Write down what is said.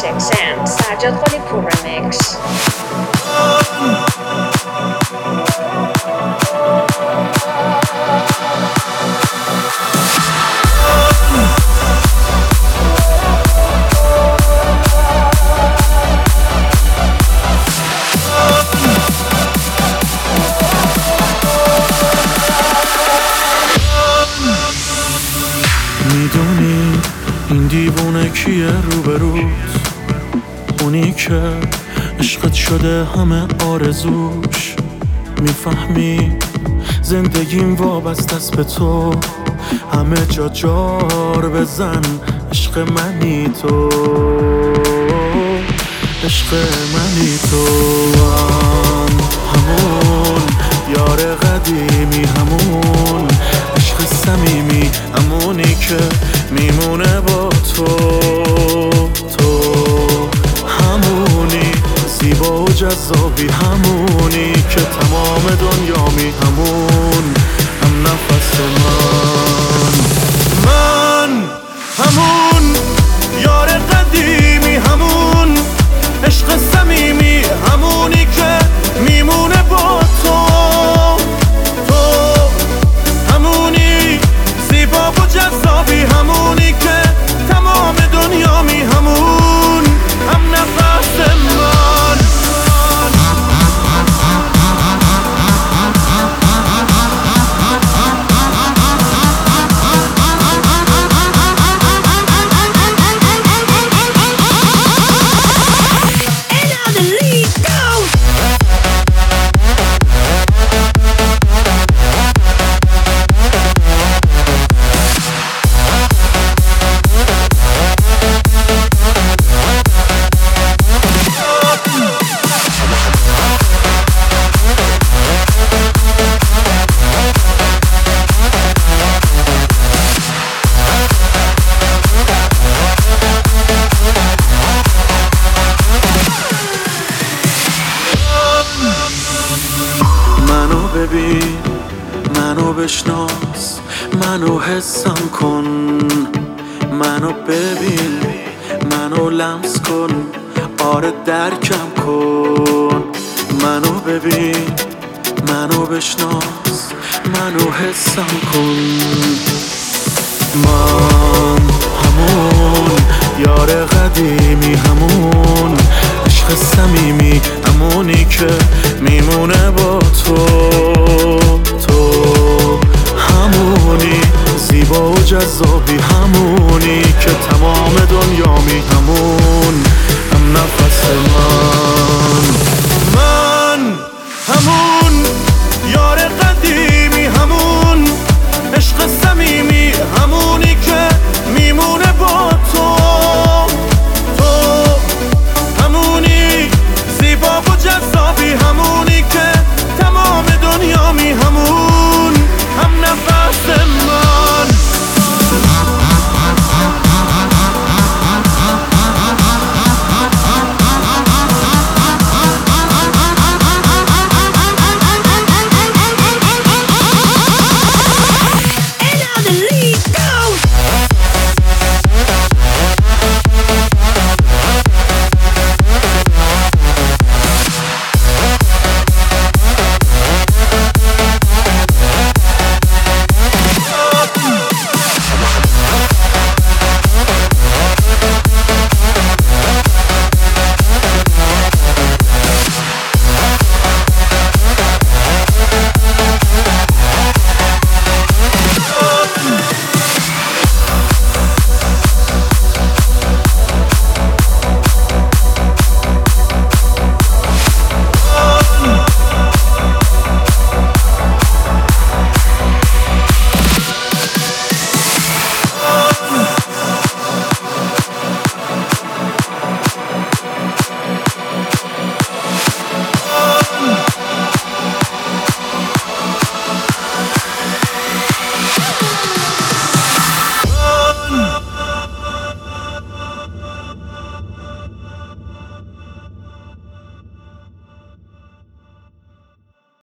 6N سجاد قلی پور رمیکس. میدونی این دیوونه کیه روبروت؟ اونی که عشقت شده همه آرزوش. میفهمی زندگیم وابسته است به تو، همه جا جار بزن عشق منی تو، عشق منی تو. همون یار قدیمی، همون عشق صمیمی، همونی که میمونه با تو. تو همونی زیبا و جذابی، همونی که تمام دنیامی، همون هم نفس من همون یار قدیمی، همون عشق صمیمی، همونی که میمونه با تو. تو همونی زیبا و جذابی، همونی که تمام دنیامی، همون هم نفس من. منو ببین، منو بشناس، منو حسم کن. منو ببین، منو لمس کن، آره درکم کن. منو ببین، منو بشناس، منو حسم کن. من همون یار قدیمی، همون عشق صمیمی، همونی که میمونه با تو. تو همونی زیبا و جذابی، همونی که تمام دنیامی، همون هم نفس من همون